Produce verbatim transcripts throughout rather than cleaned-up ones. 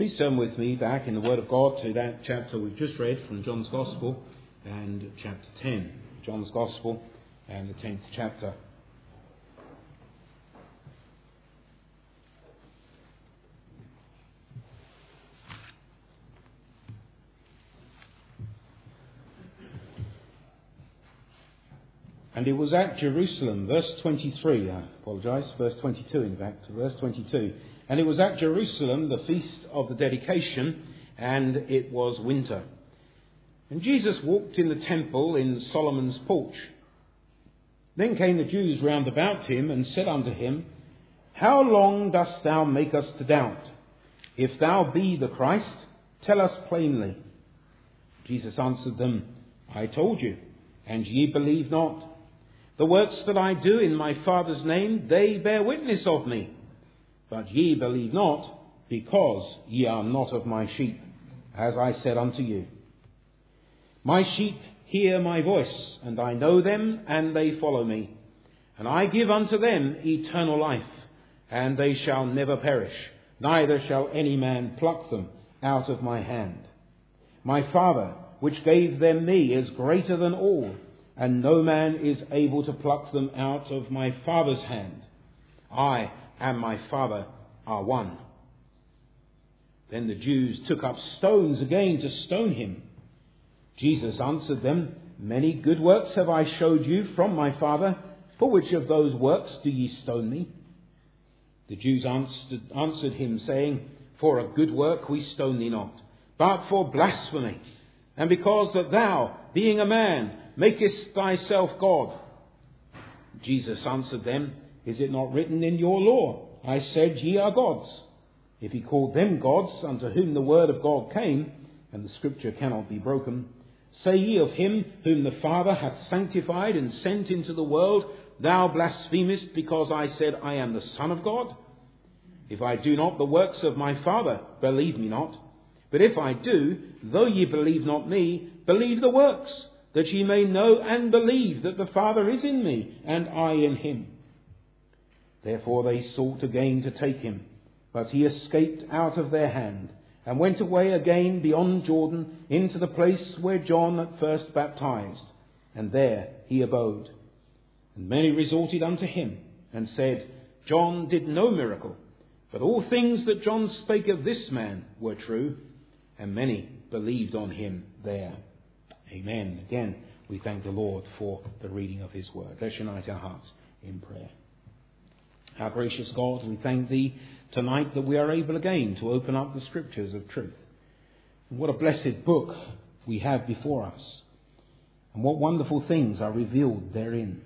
Please turn with me back in the Word of God to that chapter we've just read from John's Gospel and chapter ten. John's Gospel and the tenth chapter. And it was at Jerusalem, verse twenty-three, I apologise, verse twenty-two in fact, verse twenty-two. And it was at Jerusalem, the feast of the dedication, and it was winter. And Jesus walked in the temple in Solomon's porch. Then came the Jews round about him and said unto him, How long dost thou make us to doubt? If thou be the Christ, tell us plainly. Jesus answered them, I told you, and ye believe not. The works that I do in my Father's name, they bear witness of me. But ye believe not, because ye are not of my sheep, as I said unto you. My sheep hear my voice, and I know them, and they follow me. And I give unto them eternal life, and they shall never perish, neither shall any man pluck them out of my hand. My Father, which gave them me, is greater than all, and no man is able to pluck them out of my Father's hand. I and my Father are one. Then the Jews took up stones again to stone him. Jesus answered them, Many good works have I showed you from my Father. For which of those works do ye stone me? The Jews answered, answered him, saying, For a good work we stone thee not, but for blasphemy, and because that thou, being a man, makest thyself God. Jesus answered them, Is it not written in your law, I said, ye are gods? If he called them gods, unto whom the word of God came, and the scripture cannot be broken, say ye of him whom the Father hath sanctified and sent into the world, Thou blasphemest, because I said, I am the Son of God? If I do not the works of my Father, believe me not. But if I do, though ye believe not me, believe the works, that ye may know and believe that the Father is in me, and I in him. Therefore they sought again to take him, but he escaped out of their hand, and went away again beyond Jordan into the place where John at first baptized, and there he abode. And many resorted unto him, and said, John did no miracle, but all things that John spake of this man were true, and many believed on him there. Amen. Again, we thank the Lord for the reading of his word. Let's unite our hearts in prayer. Our gracious God, we thank thee tonight that we are able again to open up the scriptures of truth. And what a blessed book we have before us, and what wonderful things are revealed therein.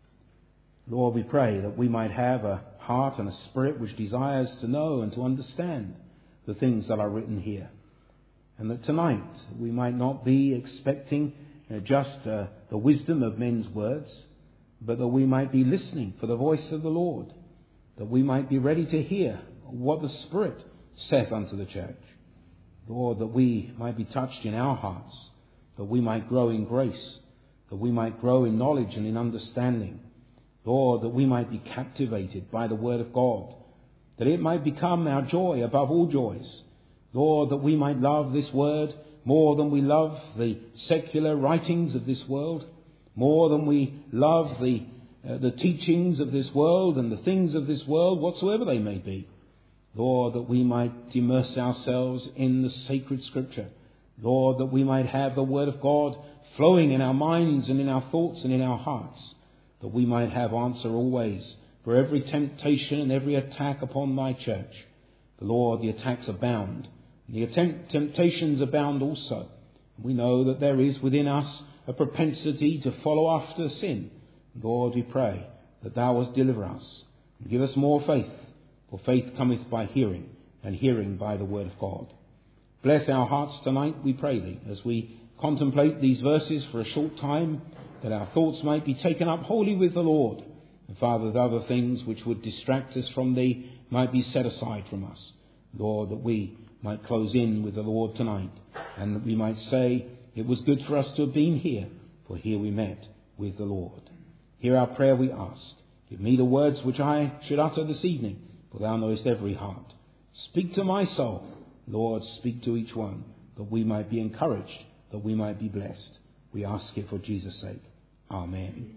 Lord, we pray that we might have a heart and a spirit which desires to know and to understand the things that are written here. And that tonight we might not be expecting uh, just uh, the wisdom of men's words, but that we might be listening for the voice of the Lord, that we might be ready to hear what the Spirit saith unto the church. Lord, that we might be touched in our hearts, that we might grow in grace, that we might grow in knowledge and in understanding. Lord, that we might be captivated by the Word of God, that it might become our joy above all joys. Lord, that we might love this Word more than we love the secular writings of this world, more than we love the uh, the teachings of this world and the things of this world, whatsoever they may be. Lord, that we might immerse ourselves in the sacred Scripture. Lord, that we might have the Word of God flowing in our minds and in our thoughts and in our hearts, that we might have answer always for every temptation and every attack upon thy church. For Lord, the attacks abound, and the attempt- temptations abound also. We know that there is within us a propensity to follow after sin. Lord, we pray that thou wilt deliver us and give us more faith, for faith cometh by hearing, and hearing by the word of God. Bless our hearts tonight, we pray thee, as we contemplate these verses for a short time, that our thoughts might be taken up wholly with the Lord. And Father, that other things which would distract us from thee might be set aside from us. Lord, that we might close in with the Lord tonight, and that we might say, it was good for us to have been here, for here we met with the Lord. Hear our prayer, we ask. Give me the words which I should utter this evening, for thou knowest every heart. Speak to my soul, Lord, speak to each one, that we might be encouraged, that we might be blessed. We ask it for Jesus' sake. Amen.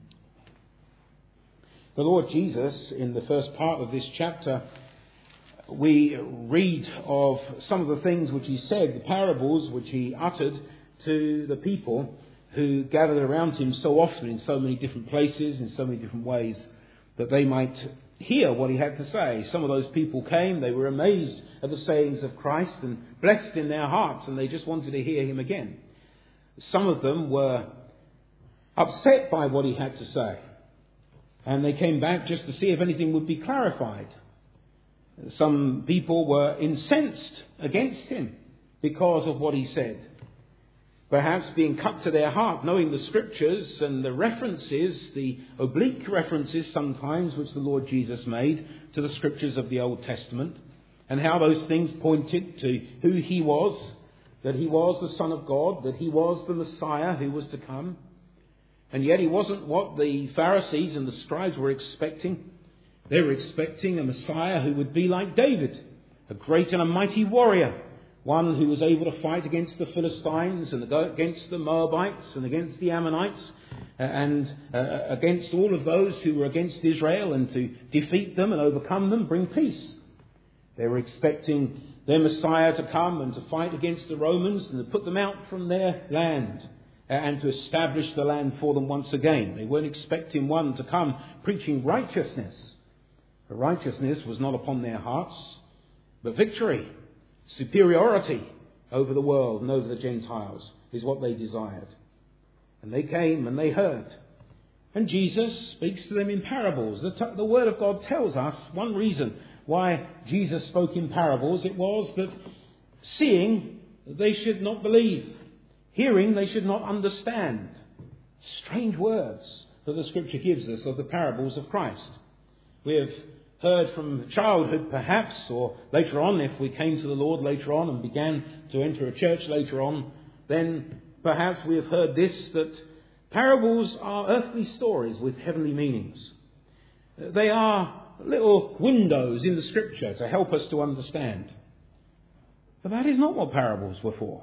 The Lord Jesus, in the first part of this chapter, we read of some of the things which he said, the parables which he uttered to the people who gathered around him so often in so many different places, in so many different ways, that they might hear what he had to say. Some of those people came, they were amazed at the sayings of Christ and blessed in their hearts, and they just wanted to hear him again. Some of them were upset by what he had to say, and they came back just to see if anything would be clarified. Some people were incensed against him because of what he said, perhaps being cut to their heart, knowing the scriptures and the references, the oblique references sometimes which the Lord Jesus made to the scriptures of the Old Testament, and how those things pointed to who he was, that he was the Son of God, that he was the Messiah who was to come. And yet he wasn't what the Pharisees and the scribes were expecting. They were expecting a Messiah who would be like David, a great and a mighty warrior, one who was able to fight against the Philistines and against the Moabites and against the Ammonites and uh, against all of those who were against Israel, and to defeat them and overcome them, bring peace. They were expecting their Messiah to come and to fight against the Romans and to put them out from their land and to establish the land for them once again. They weren't expecting one to come preaching righteousness. For righteousness was not upon their hearts, but victory. Superiority over the world and over the Gentiles is what they desired. And they came and they heard. And Jesus speaks to them in parables. The, t- the Word of God tells us one reason why Jesus spoke in parables. It was that seeing, they should not believe. Hearing, they should not understand. Strange words that the Scripture gives us of the parables of Christ. We have heard from childhood perhaps, or later on, if we came to the Lord later on and began to enter a church later on, then perhaps we have heard this, that parables are earthly stories with heavenly meanings. They are little windows in the Scripture to help us to understand. But that is not what parables were for.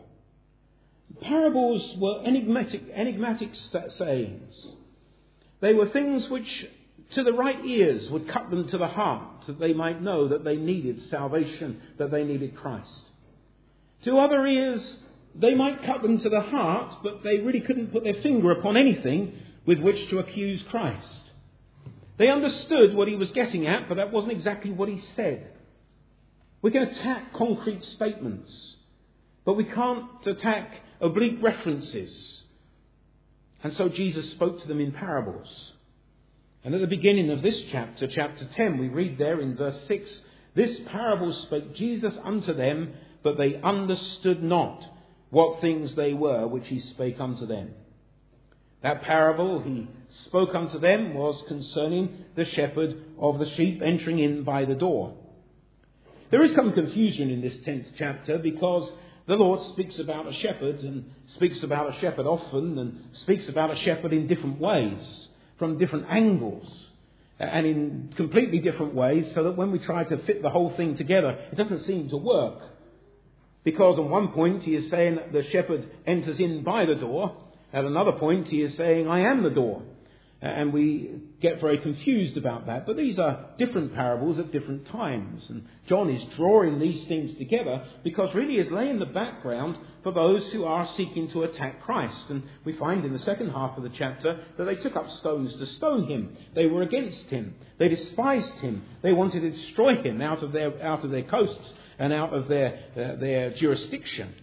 Parables were enigmatic, enigmatic sayings. They were things which to the right ears would cut them to the heart, that they might know that they needed salvation, that they needed Christ. To other ears, they might cut them to the heart, but they really couldn't put their finger upon anything with which to accuse Christ. They understood what he was getting at, but that wasn't exactly what he said. We can attack concrete statements, but we can't attack oblique references. And so Jesus spoke to them in parables. And at the beginning of this chapter, chapter ten, we read there in verse six, "This parable spake Jesus unto them, but they understood not what things they were which he spake unto them." That parable he spoke unto them was concerning the shepherd of the sheep entering in by the door. There is some confusion in this tenth chapter, because the Lord speaks about a shepherd and speaks about a shepherd often and speaks about a shepherd in different ways, from different angles and in completely different ways, so that when we try to fit the whole thing together, it doesn't seem to work. Because on one point he is saying that the shepherd enters in by the door. At another point he is saying, "I am the door." And we get very confused about that. But these are different parables at different times. And John is drawing these things together because really is laying the background for those who are seeking to attack Christ. And we find in the second half of the chapter that they took up stones to stone him. They were against him. They despised him. They wanted to destroy him out of their, out of their coasts and out of their, uh, their jurisdiction.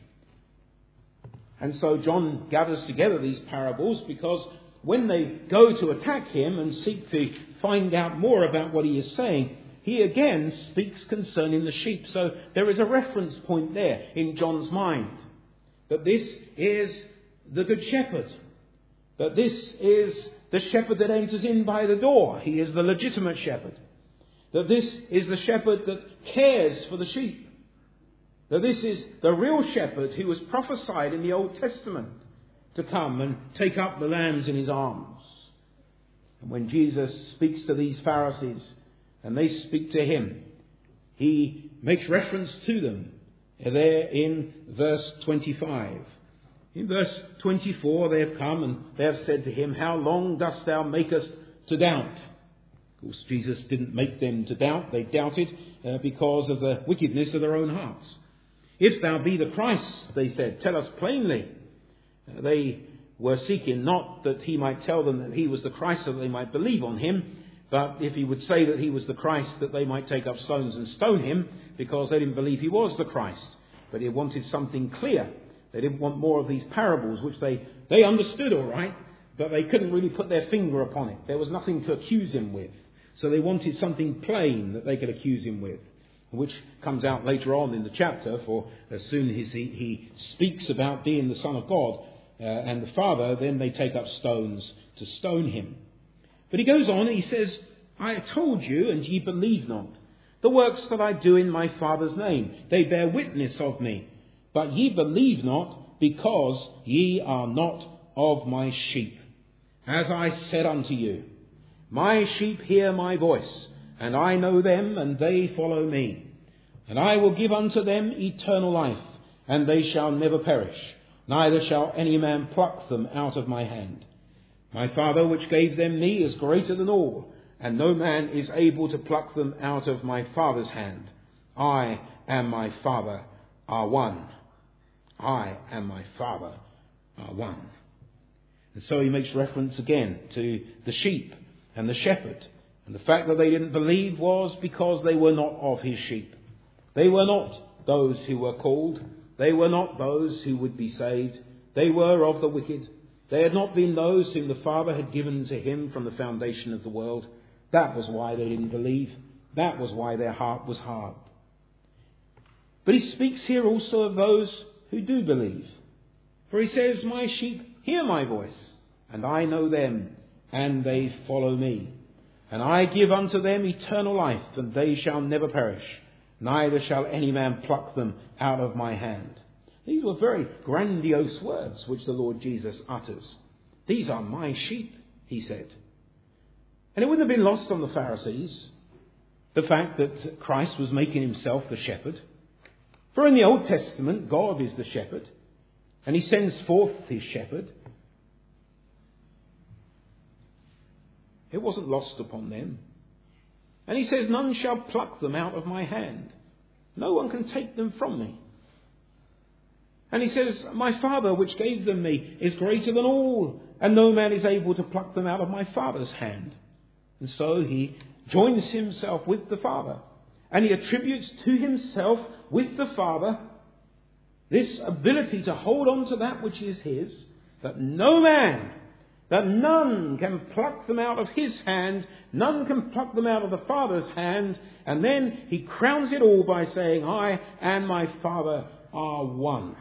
And so John gathers together these parables because when they go to attack him and seek to find out more about what he is saying, he again speaks concerning the sheep. So there is a reference point there in John's mind, that this is the good shepherd, that this is the shepherd that enters in by the door. He is the legitimate shepherd, that this is the shepherd that cares for the sheep, that this is the real shepherd who was prophesied in the Old Testament to come and take up the lambs in his arms. And when Jesus speaks to these Pharisees and they speak to him, he makes reference to them there in verse twenty-five. In verse twenty-four, they have come and they have said to him, "How long dost thou make us to doubt?" Of course, Jesus didn't make them to doubt. They doubted uh, because of the wickedness of their own hearts. "If thou be the Christ," they said, "tell us plainly." Uh, they were seeking not that he might tell them that he was the Christ so that they might believe on him, but if he would say that he was the Christ, that they might take up stones and stone him, because they didn't believe he was the Christ. But he wanted something clear. They didn't want more of these parables, which they, they understood all right, but they couldn't really put their finger upon it. There was nothing to accuse him with. So they wanted something plain that they could accuse him with, which comes out later on in the chapter, for as soon as he, he speaks about being the Son of God uh, and the Father, then they take up stones to stone him. But he goes on and he says, "I told you, and ye believe not. The works that I do in my Father's name, they bear witness of me. But ye believe not, because ye are not of my sheep. As I said unto you, my sheep hear my voice, and I know them, and they follow me. And I will give unto them eternal life, and they shall never perish, neither shall any man pluck them out of my hand. My Father which gave them me is greater than all, and no man is able to pluck them out of my Father's hand. I and my Father are one." I and my Father are one. And so he makes reference again to the sheep and the shepherd. And the fact that they didn't believe was because they were not of his sheep. They were not those who were called. They were not those who would be saved. They were of the wicked. They had not been those whom the Father had given to him from the foundation of the world. That was why they didn't believe. That was why their heart was hard. But he speaks here also of those who do believe. For he says, "My sheep hear my voice, and I know them, and they follow me. And I give unto them eternal life, and they shall never perish, neither shall any man pluck them out of my hand." These were very grandiose words which the Lord Jesus utters. "These are my sheep," he said. And it wouldn't have been lost on the Pharisees, the fact that Christ was making himself the shepherd. For in the Old Testament, God is the shepherd, and he sends forth his shepherd. It wasn't lost upon them. And he says, "None shall pluck them out of my hand. No one can take them from me." And he says, "My Father which gave them me is greater than all, and no man is able to pluck them out of my Father's hand." And so he joins himself with the Father. And he attributes to himself with the Father this ability to hold on to that which is his, that no man, that none can pluck them out of his hand, none can pluck them out of the Father's hand. And then he crowns it all by saying, "I and my Father are one."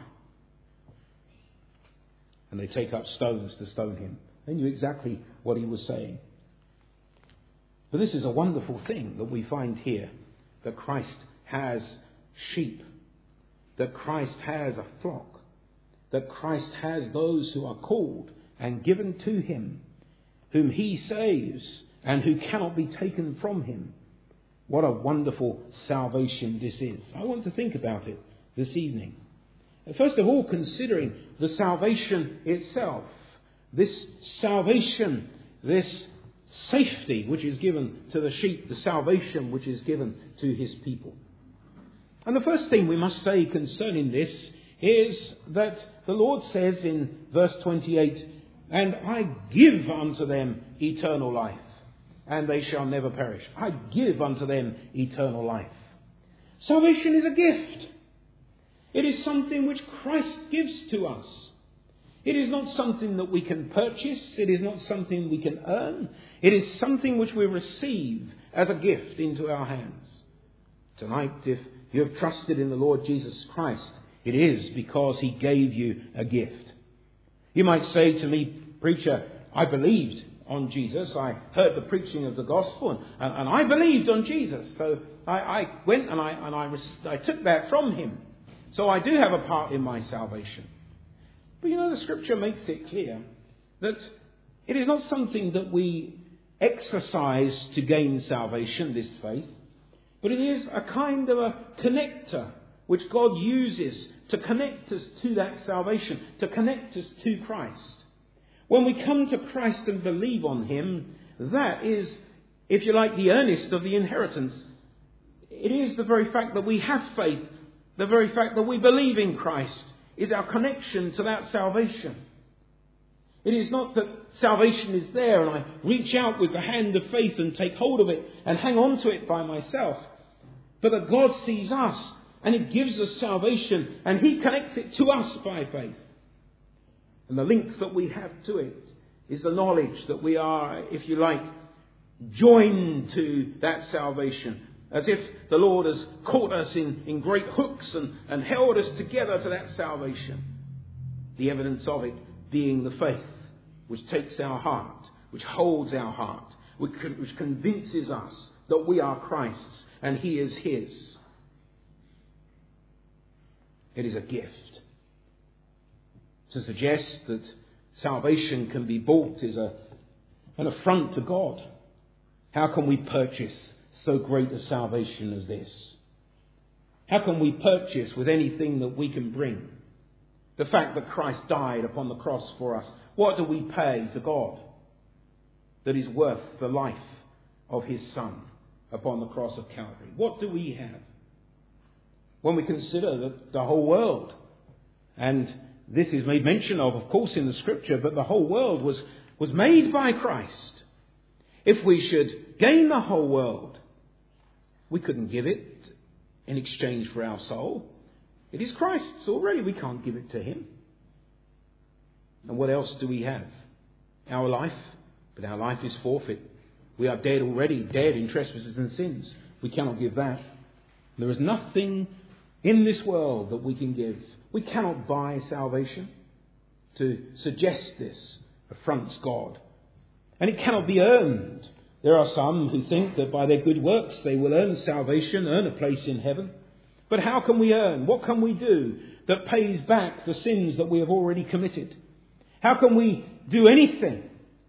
And they take up stones to stone him. They knew exactly what he was saying. But this is a wonderful thing that we find here, that Christ has sheep, that Christ has a flock, that Christ has those who are called and given to him, whom he saves and who cannot be taken from him. What a wonderful salvation this is. I want to think about it this evening. First of all, considering the salvation itself, this salvation, this safety which is given to the sheep, the salvation which is given to his people. And the first thing we must say concerning this is that the Lord says in verse twenty-eight, "And I give unto them eternal life, and they shall never perish." I give unto them eternal life. Salvation is a gift. It is something which Christ gives to us. It is not something that we can purchase. It is not something we can earn. It is something which we receive as a gift into our hands. Tonight, if you have trusted in the Lord Jesus Christ, it is because he gave you a gift. You might say to me, "Preacher, I believed on Jesus. I heard the preaching of the gospel and, and, and I believed on Jesus. So I, I went and, I, and I, I took that from him. So I do have a part in my salvation." But you know, the scripture makes it clear that it is not something that we exercise to gain salvation, this faith, but it is a kind of a connector which God uses to connect us to that salvation, to connect us to Christ. When we come to Christ and believe on him, that is, if you like, the earnest of the inheritance. It is the very fact that we have faith, the very fact that we believe in Christ, is our connection to that salvation. It is not that salvation is there and I reach out with the hand of faith and take hold of it and hang on to it by myself, but that God sees us and he gives us salvation and he connects it to us by faith. And the link that we have to it is the knowledge that we are, if you like, joined to that salvation. As if the Lord has caught us in, in great hooks and, and held us together to that salvation. The evidence of it being the faith which takes our heart, which holds our heart, which, which convinces us that we are Christ's and he is his. It is a gift. To suggest that salvation can be bought is a, an affront to God. How can we purchase so great a salvation as this? How can we purchase with anything that we can bring the fact that Christ died upon the cross for us? What do we pay to God that is worth the life of his Son upon the cross of Calvary? What do we have? When we consider that the whole world, and this is made mention of, of course, in the Scripture, but the whole world was, was made by Christ. If we should gain the whole world, we couldn't give it in exchange for our soul. It is Christ's already. We can't give it to him. And what else do we have? Our life. But our life is forfeit. We are dead already, dead in trespasses and sins. We cannot give that. There is nothing in this world that we can give. We cannot buy salvation. To suggest this affronts God. And it cannot be earned. There are some who think that by their good works they will earn salvation, earn a place in heaven. But how can we earn? What can we do that pays back the sins that we have already committed? How can we do anything?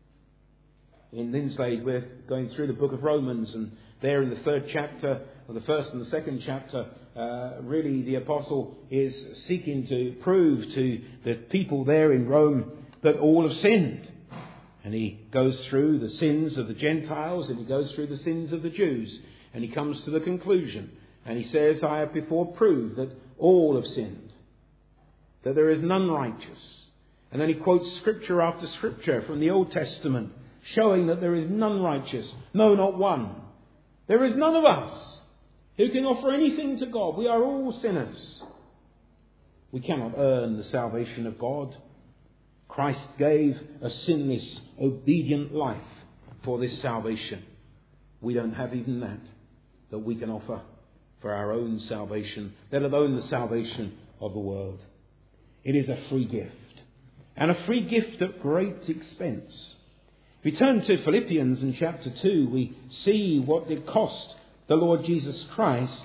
In Linslade we're going through the book of Romans, and there in the third chapter, or the first and the second chapter, uh, really the apostle is seeking to prove to the people there in Rome that all have sinned. And he goes through the sins of the Gentiles and he goes through the sins of the Jews. And he comes to the conclusion. And he says, I have before proved that all have sinned. That there is none righteous. And then he quotes scripture after scripture from the Old Testament, showing that there is none righteous. No, not one. There is none of us who can offer anything to God. We are all sinners. We cannot earn the salvation of God. Christ gave a sinless, obedient life for this salvation. We don't have even that that we can offer for our own salvation, let alone the salvation of the world. It is a free gift, and a free gift at great expense. If we turn to Philippians in chapter two, we see what it cost the Lord Jesus Christ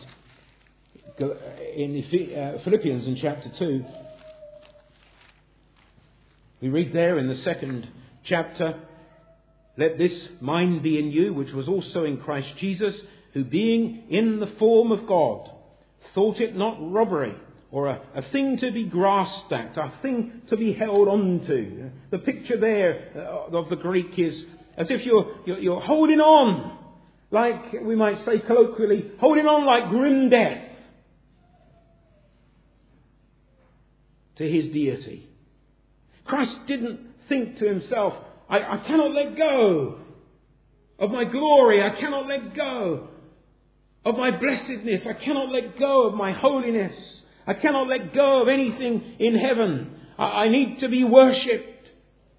in Philippians in chapter two. We read there in the second chapter, let this mind be in you, which was also in Christ Jesus, who being in the form of God, thought it not robbery, or a, a thing to be grasped at, a thing to be held on to. The picture there of the Greek is as if you're, you're, you're holding on, like we might say colloquially, holding on like grim death to his deity. Christ didn't think to himself, I, I cannot let go of my glory. I cannot let go of my blessedness. I cannot let go of my holiness. I cannot let go of anything in heaven. I, I need to be worshipped.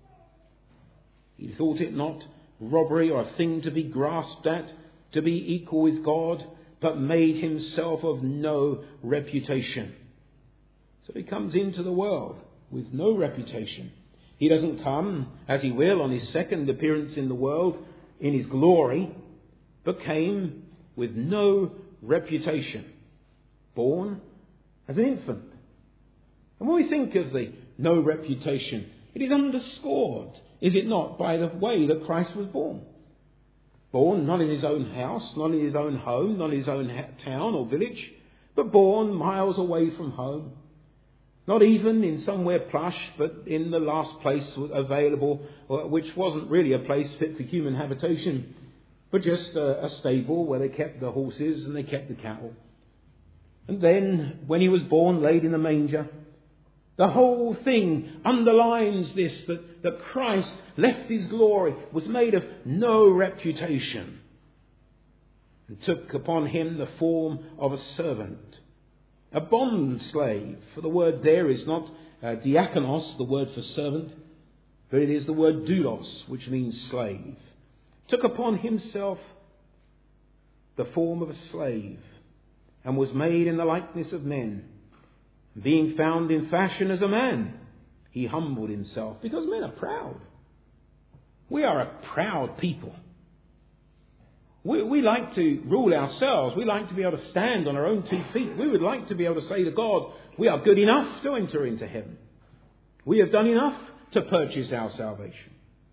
He thought it not robbery or a thing to be grasped at, to be equal with God, but made himself of no reputation. So he comes into the world with no reputation. He doesn't come, as he will on his second appearance in the world, in his glory, but came with no reputation, born as an infant. And when we think of the no reputation, it is underscored, is it not, by the way that Christ was born. Born not in his own house, not in his own home, not in his own town or village, but born miles away from home. Not even in somewhere plush, but in the last place available, which wasn't really a place fit for human habitation, but just a, a stable where they kept the horses and they kept the cattle. And then, when he was born, laid in a manger, the whole thing underlines this, that, that Christ left his glory, was made of no reputation, and took upon him the form of a servant, a bond slave. For the word there is not uh, diakonos, the word for servant, but it is the word doulos, which means slave. Took upon himself the form of a slave, and was made in the likeness of men. Being found in fashion as a man, he humbled himself, because men are proud. We are a proud people. We, we like to rule ourselves. We like to be able to stand on our own two feet. We would like to be able to say to God, we are good enough to enter into heaven. We have done enough to purchase our salvation.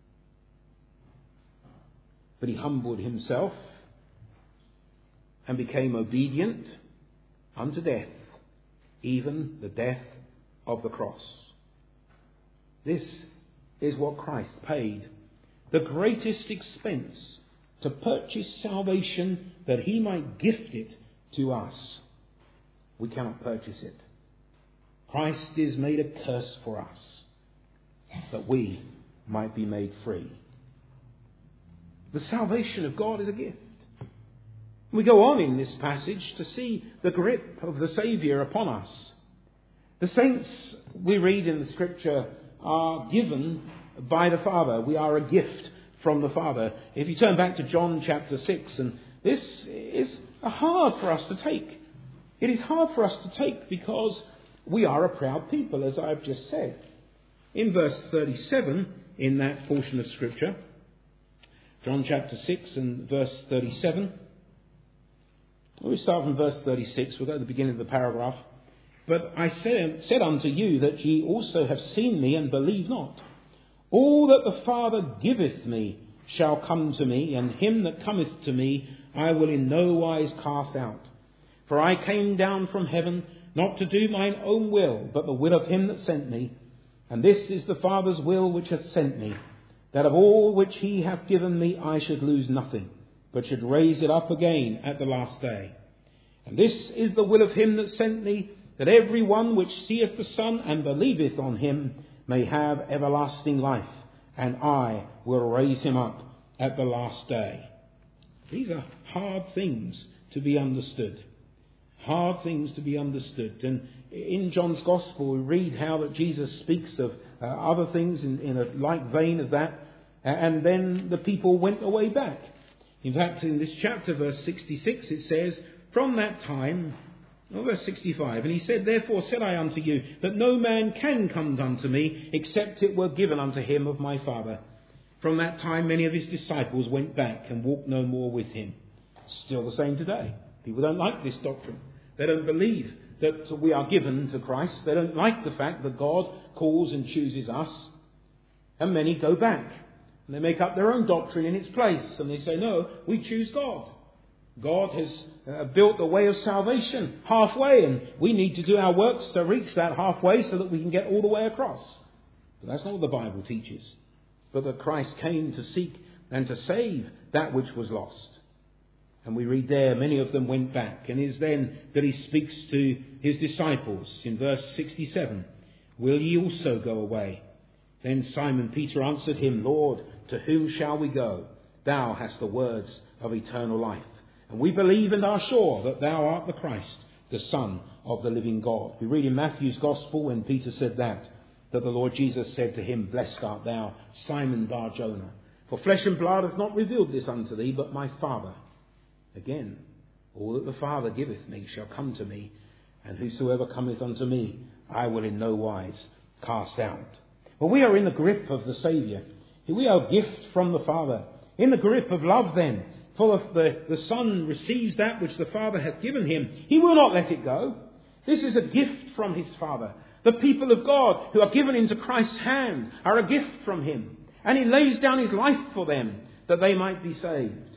But he humbled himself and became obedient unto death, even the death of the cross. This is what Christ paid, the greatest expense, to purchase salvation that he might gift it to us. We cannot purchase it. Christ is made a curse for us, that we might be made free. The salvation of God is a gift. We go on in this passage to see the grip of the Saviour upon us. The saints, we read in the Scripture, are given by the Father. We are a gift from the Father. If you turn back to John chapter six, and this is hard for us to take. It is hard for us to take because we are a proud people, as I've just said. In verse thirty-seven, in that portion of Scripture, John chapter six and verse thirty-seven. We start from verse thirty-six. We'll go to the beginning of the paragraph. But I said, said unto you that ye also have seen me and believe not. All that the Father giveth me shall come to me, and him that cometh to me I will in no wise cast out. For I came down from heaven, not to do mine own will, but the will of him that sent me. And this is the Father's will which hath sent me, that of all which he hath given me I should lose nothing, but should raise it up again at the last day. And this is the will of him that sent me, that every one which seeth the Son and believeth on him may have everlasting life, and I will raise him up at the last day. These are hard things to be understood. Hard things to be understood. And in John's Gospel we read how that Jesus speaks of uh, other things in, in a like vein of that, and then the people went away back. In fact, in this chapter, verse sixty-six, it says, from that time, oh, verse sixty-five, and he said, therefore said I unto you, that no man can come unto me, except it were given unto him of my Father. From that time many of his disciples went back and walked no more with him. Still the same today. People don't like this doctrine. They don't believe that we are given to Christ. They don't like the fact that God calls and chooses us. And many go back. And they make up their own doctrine in its place. And they say, no, we choose God. God has uh, built a way of salvation halfway, and we need to do our works to reach that halfway so that we can get all the way across. But that's not what the Bible teaches. But that Christ came to seek and to save that which was lost. And we read there, many of them went back. And it is then that he speaks to his disciples in verse sixty-seven. Will ye also go away? Then Simon Peter answered him, Lord, to whom shall we go? Thou hast the words of eternal life. And we believe and are sure that thou art the Christ, the Son of the living God. We read in Matthew's Gospel when Peter said that, that the Lord Jesus said to him, Blessed art thou, Simon Bar-Jonah, for flesh and blood hath not revealed this unto thee, but my Father. Again, all that the Father giveth me shall come to me, and whosoever cometh unto me, I will in no wise cast out. Well, we are in the grip of the Saviour. We are a gift from the Father. In the grip of love then, for if the, the Son receives that which the Father hath given him, he will not let it go. This is a gift from his Father. The people of God who are given into Christ's hand are a gift from him. And he lays down his life for them that they might be saved.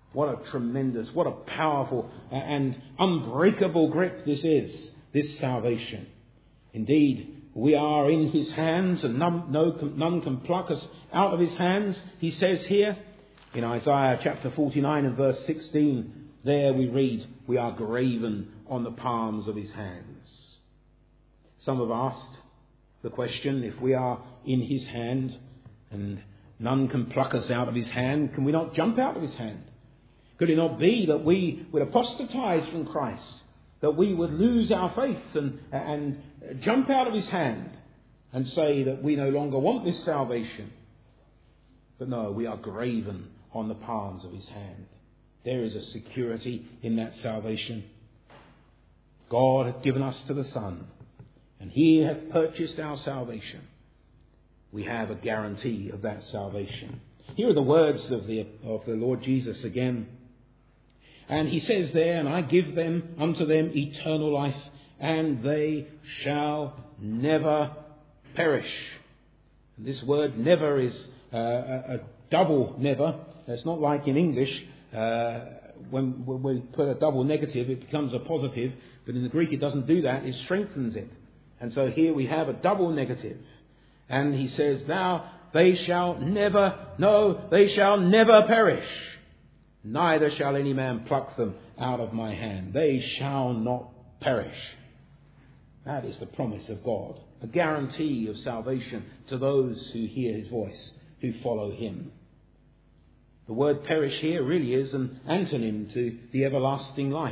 What a tremendous, what a powerful and unbreakable grip this is, this salvation. Indeed, we are in his hands, and none, no, none can pluck us out of his hands. He says here in Isaiah chapter forty-nine and verse sixteen, there we read, we are graven on the palms of his hands. Some have asked the question, if we are in his hand and none can pluck us out of his hand, can we not jump out of his hand? Could it not be that we would apostatize from Christ, that we would lose our faith and, and jump out of his hand and say that we no longer want this salvation? But no, we are graven on the palms of his hand. There is a security in that salvation. God hath given us to the Son, and he hath purchased our salvation. We have a guarantee of that salvation. Here are the words of the, of the Lord Jesus again. And he says there, and I give them unto them eternal life, and they shall never perish. And this word never is uh, a, a double never. It's not like in English, uh, when, when we put a double negative, it becomes a positive. But in the Greek, it doesn't do that. It strengthens it. And so here we have a double negative. And he says, now they shall never, no, they shall never perish. Neither shall any man pluck them out of my hand. They shall not perish. That is the promise of God. A guarantee of salvation to those who hear his voice, who follow him. The word perish here really is an antonym to the everlasting life.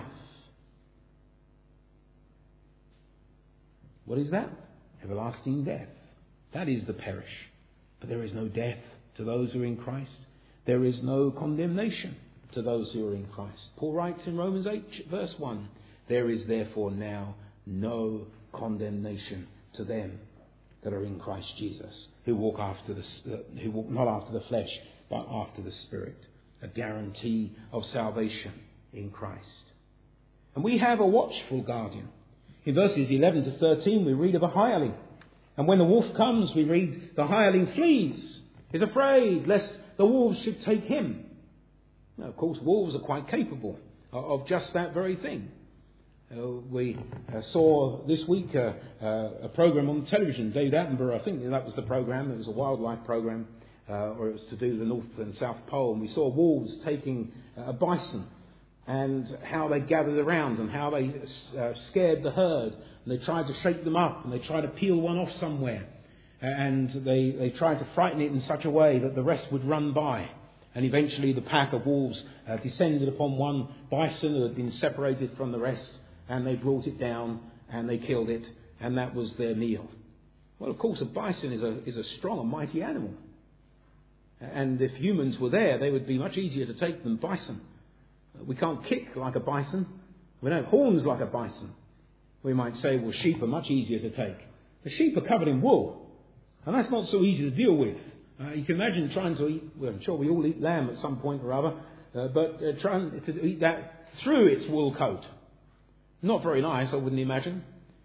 What is that? Everlasting death. That is the perish. But there is no death to those who are in Christ. There is no condemnation to those who are in Christ. Paul writes in Romans eight verse one, there is therefore now no condemnation to them that are in Christ Jesus, who walk after the uh, who walk not after the flesh, but after the Spirit. A guarantee of salvation in Christ. And we have a watchful guardian. In verses eleven to thirteen we read of a hireling. And when the wolf comes, we read, the hireling flees, is afraid lest the wolves should take him. Now, of course, wolves are quite capable of just that very thing. Uh, we uh, saw this week uh, uh, a program on television, David Attenborough, I think that was the program, it was a wildlife program, uh, or it was to do the North and South Pole, and we saw wolves taking a bison and how they gathered around and how they uh, scared the herd, and they tried to shake them up and they tried to peel one off somewhere, and they, they tried to frighten it in such a way that the rest would run by. And eventually the pack of wolves uh, descended upon one bison who had been separated from the rest, and they brought it down and they killed it, and that was their meal. Well, of course, a bison is a, is a strong and mighty animal. And if humans were there, they would be much easier to take than bison. We can't kick like a bison. We don't have horns like a bison. We might say, well, sheep are much easier to take. The sheep are covered in wool, and that's not so easy to deal with. Uh, you can imagine trying to eat, well, I'm sure we all eat lamb at some point or other, uh, but uh, trying to eat that through its wool coat. Not very nice, I wouldn't imagine.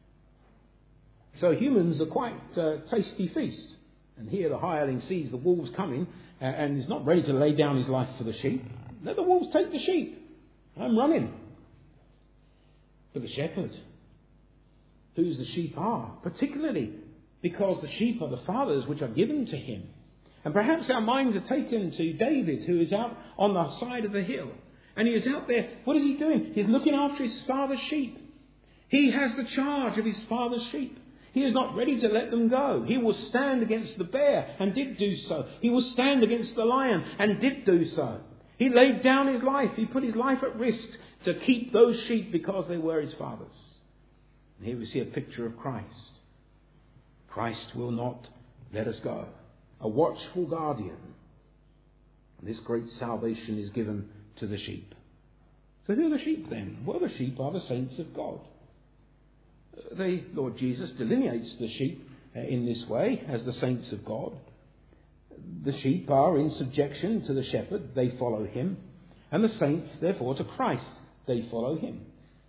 So humans are quite a tasty feast. And here the hireling sees the wolves coming uh, and is not ready to lay down his life for the sheep. Let the wolves take the sheep. I'm running. But the shepherd, whose the sheep are, particularly because the sheep are the Father's which are given to him. And perhaps our minds are taken to David, who is out on the side of the hill. And he is out there. What is he doing? He's looking after his father's sheep. He has the charge of his father's sheep. He is not ready to let them go. He will stand against the bear and did do so. He will stand against the lion and did do so. He laid down his life. He put his life at risk to keep those sheep because they were his father's. And here we see a picture of Christ. Christ will not let us go. A watchful guardian. And this great salvation is given to the sheep. So who are the sheep then? Well, the sheep are the saints of God. The Lord Jesus delineates the sheep in this way as the saints of God. The sheep are in subjection to the shepherd. They follow him. And the saints, therefore, to Christ. They follow him.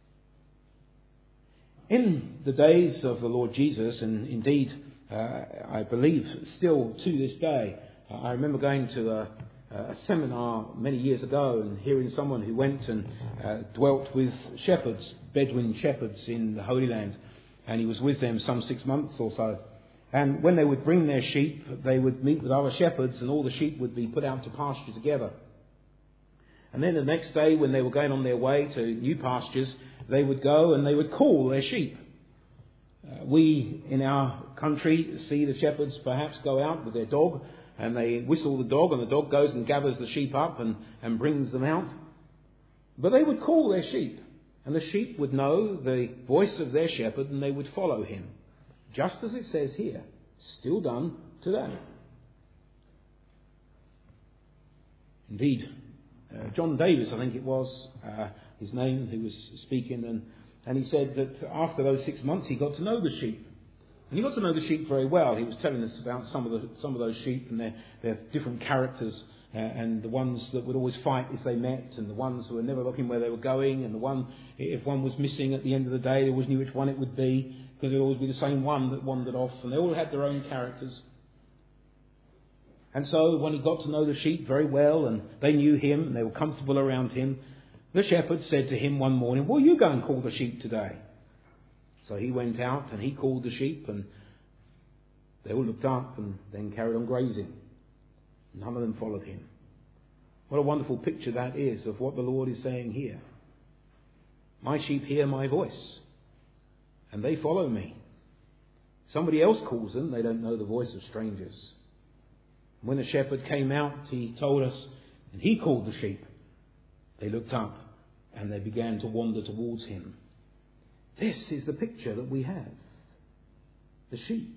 In the days of the Lord Jesus, and indeed, uh, I believe still to this day, uh, I remember going to a, a seminar many years ago and hearing someone who went and uh, dwelt with shepherds, Bedouin shepherds in the Holy Land. And he was with them some six months or so. And when they would bring their sheep, they would meet with other shepherds and all the sheep would be put out to pasture together. And then the next day, when they were going on their way to new pastures, they would go and they would call their sheep. Uh, we, in our country, see the shepherds perhaps go out with their dog and they whistle the dog and the dog goes and gathers the sheep up and, and brings them out. But they would call their sheep and the sheep would know the voice of their shepherd and they would follow him. Just as it says here, still done today. Indeed, uh, John Davis, I think it was, uh, his name, who was speaking, and, and he said that after those six months he got to know the sheep. And he got to know the sheep very well. He was telling us about some of the, some of those sheep and their, their different characters, uh, and the ones that would always fight if they met, and the ones who were never looking where they were going, and the one, if one was missing at the end of the day, they always knew which one it would be, because it would always be the same one that wandered off, and they all had their own characters. And so when he got to know the sheep very well, and they knew him, and they were comfortable around him, the shepherd said to him one morning, "Well, you go and call the sheep today." So he went out and he called the sheep, and they all looked up and then carried on grazing. None of them followed him. What a wonderful picture that is of what the Lord is saying here. My sheep hear my voice, and they follow me. Somebody else calls them, they don't know the voice of strangers. When the shepherd came out, he told us, and he called the sheep. They looked up and they began to wander towards him. This is the picture that we have. The sheep.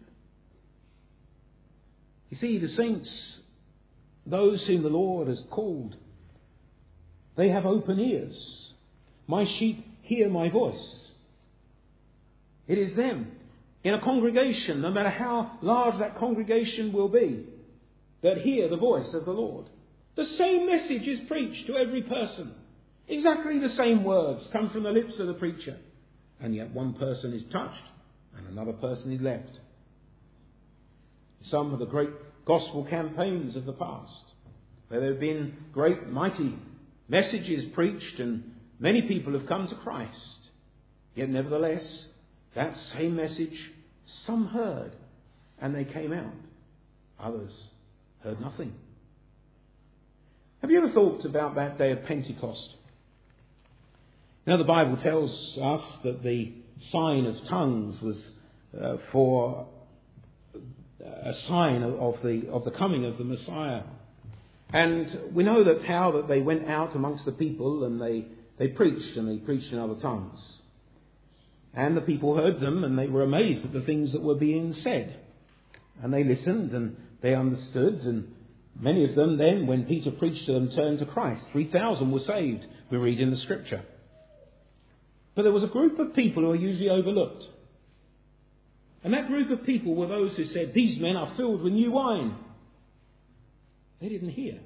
You see, the saints, those whom the Lord has called, they have open ears. My sheep hear my voice. It is them, in a congregation, no matter how large that congregation will be, that hear the voice of the Lord. The same message is preached to every person. Exactly the same words come from the lips of the preacher. And yet one person is touched and another person is left. Some of the great gospel campaigns of the past, where there have been great mighty messages preached and many people have come to Christ. Yet nevertheless, that same message some heard and they came out. Others heard nothing. Have you ever thought about that day of Pentecost? You know, the Bible tells us that the sign of tongues was uh, for a sign of, of the of the coming of the Messiah. And we know that how that they went out amongst the people and they, they preached and they preached in other tongues. And the people heard them and they were amazed at the things that were being said. And they listened and they understood, and many of them then, when Peter preached to them, turned to Christ. three thousand were saved, we read in the scripture. But there was a group of people who are usually overlooked. And that group of people were those who said, "These men are filled with new wine." They didn't hear.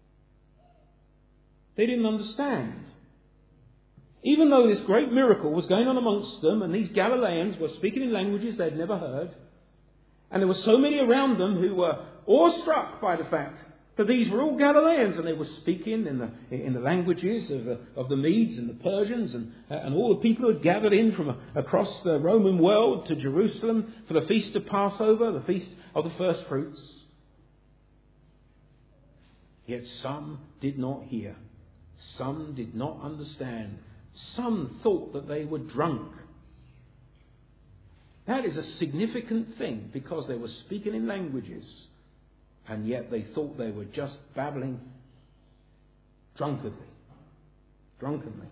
They didn't understand. Even though this great miracle was going on amongst them, and these Galileans were speaking in languages they'd never heard, and there were so many around them who were awestruck by the fact that these were all Galileans, and they were speaking in the in the languages of the of the Medes and the Persians, and and all the people who had gathered in from a, across the Roman world to Jerusalem for the feast of Passover, the feast of the first fruits. Yet some did not hear, some did not understand, some thought that they were drunk. That is a significant thing, because they were speaking in languages, and yet they thought they were just babbling drunkenly. Drunkenly.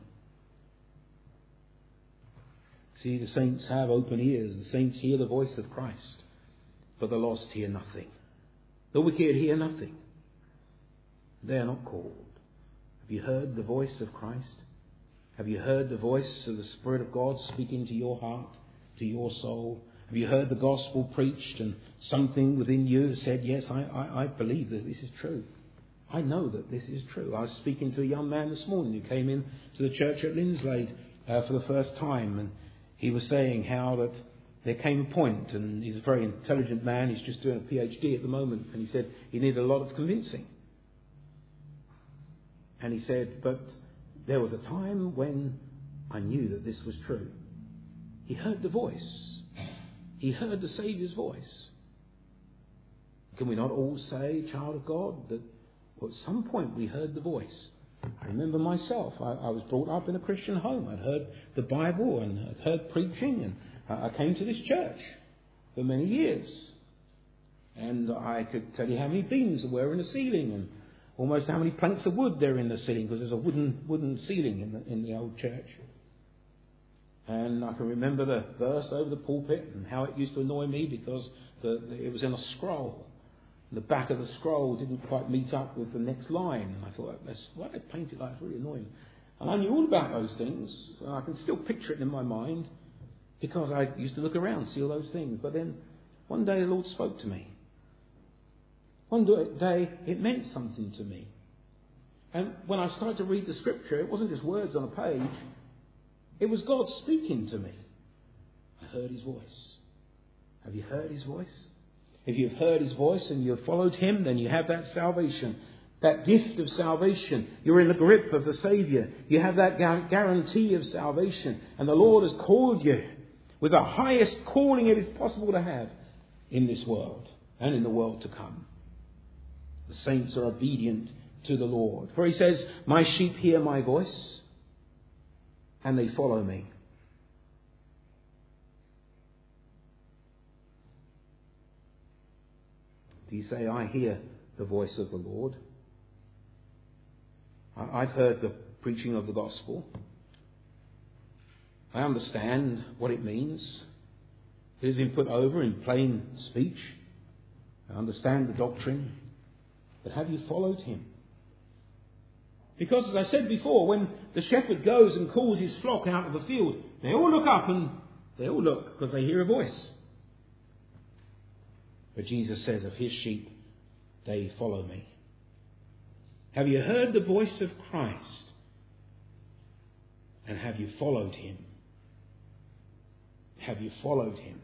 See, the saints have open ears. The saints hear the voice of Christ, but the lost hear nothing. The wicked hear nothing. They are not called. Have you heard the voice of Christ? Have you heard the voice of the Spirit of God speaking to your heart, to your soul? Have you heard the gospel preached and something within you has said, "Yes, I, I, I believe that this is true. I know that this is true." I was speaking to a young man this morning who came in to the church at Linslade uh, for the first time, and he was saying how that there came a point, and he's a very intelligent man, he's just doing a PhD at the moment, and he said he needed a lot of convincing. And he said, but there was a time when I knew that this was true. He heard the voice. He heard the Saviour's voice. Can we not all say, child of God, that well, at some point we heard the voice? I remember myself. I, I was brought up in a Christian home. I'd heard the Bible and I'd heard preaching, and I, I came to this church for many years. And I could tell you how many beams there were in the ceiling and almost how many planks of wood there are in the ceiling, because there's a wooden wooden ceiling in the, in the old church. And I can remember the verse over the pulpit and how it used to annoy me because the, the, it was in a scroll. The back of the scroll didn't quite meet up with the next line. And I thought, that's, why did they paint it like that? It's really annoying. And I knew all about those things. And I can still picture it in my mind because I used to look around, see all those things. But then one day the Lord spoke to me. One day it meant something to me. And when I started to read the scripture, it wasn't just words on a page. It was God speaking to me. I heard his voice. Have you heard his voice? If you've heard his voice and you've followed him, then you have that salvation, that gift of salvation. You're in the grip of the Saviour. You have that guarantee of salvation. And the Lord has called you with the highest calling it is possible to have in this world and in the world to come. The saints are obedient to the Lord. For he says, my sheep hear my voice and they follow me. Do you say, I hear the voice of the Lord? I've heard the preaching of the gospel. I understand what it means. It has been put over in plain speech. I understand the doctrine. But have you followed him? Because, as I said before, when the shepherd goes and calls his flock out of the field, they all look up and they all look because they hear a voice. But Jesus says of his sheep, they follow me. Have you heard the voice of Christ? And have you followed him? Have you followed him?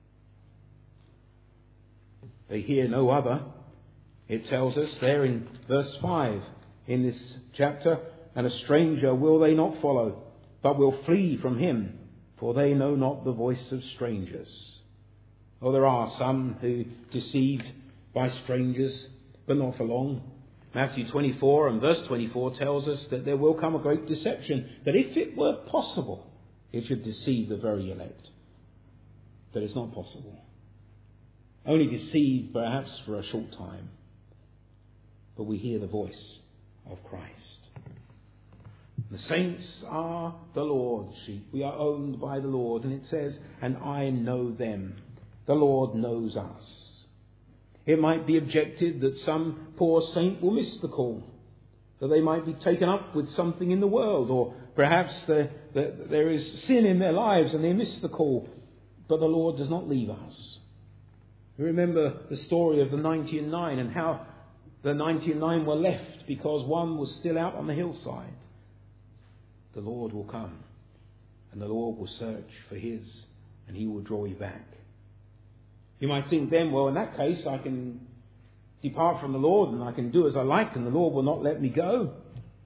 They hear no other. It tells us there in verse five in this chapter, and a stranger will they not follow, but will flee from him, for they know not the voice of strangers. Oh, there are some who deceived by strangers, but not for long. Matthew twenty-four and verse twenty-four tells us that there will come a great deception, that if it were possible, it should deceive the very elect. But it's not possible. Only deceived perhaps for a short time. But we hear the voice of Christ. The saints are the Lord's sheep. We are owned by the Lord. And it says, and I know them. The Lord knows us. It might be objected that some poor saint will miss the call, that they might be taken up with something in the world, or perhaps the, the, there is sin in their lives and they miss the call. But the Lord does not leave us. You remember the story of the ninety and nine and how the ninety and nine were left because one was still out on the hillside. The Lord will come and the Lord will search for his and he will draw you back. You might think then, well, in that case, I can depart from the Lord and I can do as I like and the Lord will not let me go.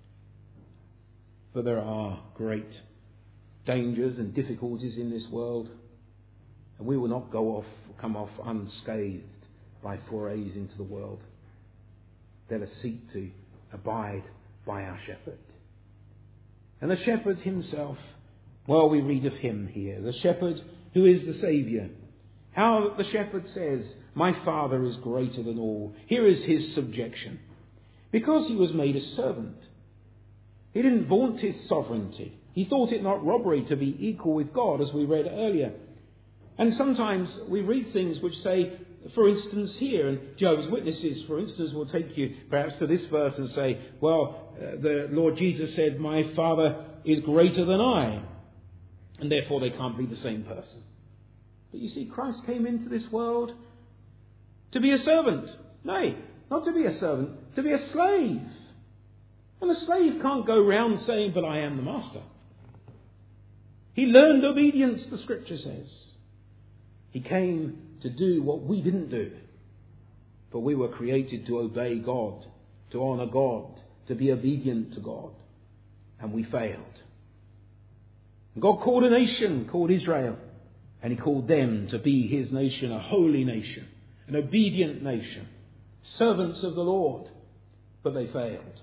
But there are great dangers and difficulties in this world, and we will not go off, come off unscathed by forays into the world. Let us seek to abide by our shepherd. And the shepherd himself, well, we read of him here. The shepherd who is the Saviour. How the shepherd says, my Father is greater than all. Here is his subjection. Because he was made a servant. He didn't vaunt his sovereignty. He thought it not robbery to be equal with God, as we read earlier. And sometimes we read things which say, for instance here, and Jehovah's Witnesses, for instance, will take you perhaps to this verse and say, well, uh, the Lord Jesus said, my Father is greater than I, and therefore they can't be the same person. But you see, Christ came into this world to be a servant. Nay, not to be a servant, to be a slave. And a slave can't go round saying, but I am the master. He learned obedience, the scripture says. He came to do what we didn't do. For we were created to obey God, to honour God, to be obedient to God. And we failed. And God called a nation called Israel. And he called them to be his nation, a holy nation, an obedient nation, servants of the Lord. But they failed.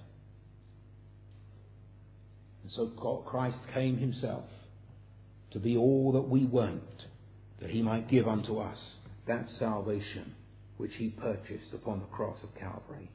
And so God, Christ came himself to be all that we weren't, that he might give unto us that salvation which he purchased upon the cross of Calvary.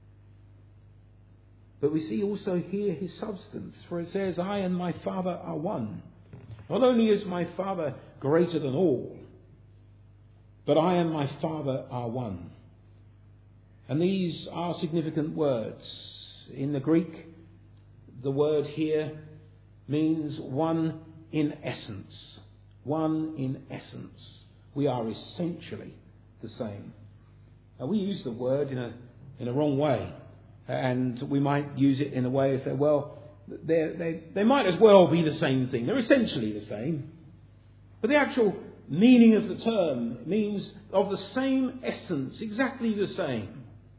But we see also here his substance, for it says, I and my Father are one. Not only is my Father greater than all, but I and my Father are one. And these are significant words. In the Greek, the word here means one in essence. One in essence. We are essentially the same. Now, we use the word in a in a wrong way. And we might use it in a way and say, well, they they might as well be the same thing. They're essentially the same. But the actual meaning of the term means of the same essence, exactly the same.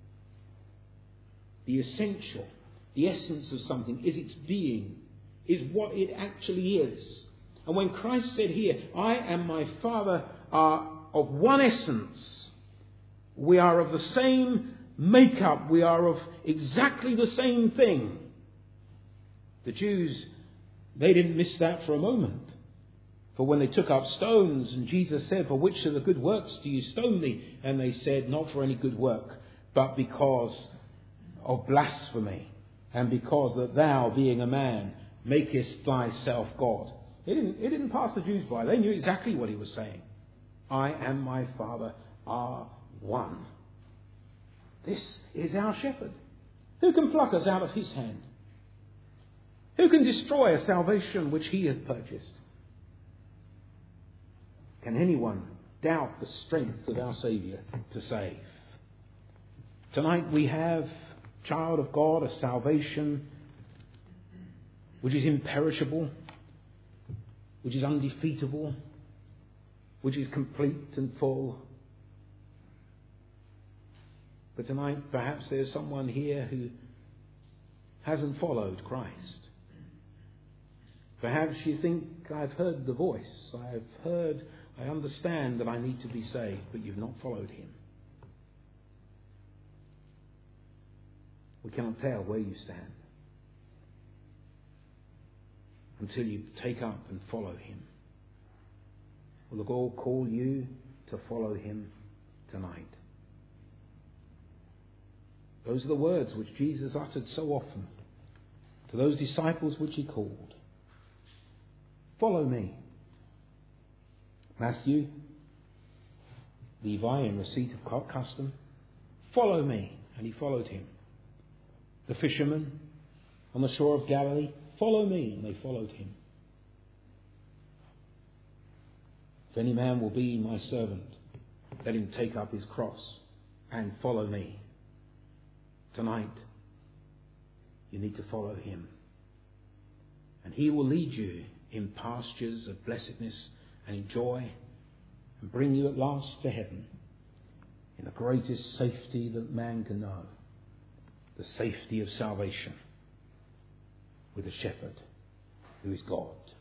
The essential, the essence of something is its being, is what it actually is. And when Christ said here, I and my Father are of one essence, we are of the same makeup, we are of exactly the same thing. The Jews, they didn't miss that for a moment. For when they took up stones and Jesus said, for which of the good works do you stone me? And they said, not for any good work, but because of blasphemy, and because that thou, being a man, makest thyself God. It didn't, it didn't pass the Jews by. They knew exactly what he was saying. I and my Father are one. This is our shepherd. Who can pluck us out of his hand? Who can destroy a salvation which he hath purchased? Can anyone doubt the strength of our Saviour to save? Tonight we have, child of God, a salvation which is imperishable, which is undefeatable, which is complete and full. But tonight perhaps there's someone here who hasn't followed Christ. Perhaps you think, I've heard the voice, I've heard, I understand that I need to be saved, but you've not followed him. We cannot tell where you stand until you take up and follow him. Will the God call you to follow him tonight? Those are the words which Jesus uttered so often to those disciples which he called. Follow me. Matthew, Levi in receipt of custom, follow me. And he followed him. The fishermen on the shore of Galilee, follow me. And they followed him. If any man will be my servant, let him take up his cross and follow me. Tonight, you need to follow him. And he will lead you in pastures of blessedness and in joy, and bring you at last to heaven in the greatest safety that man can know, the safety of salvation with a shepherd who is God.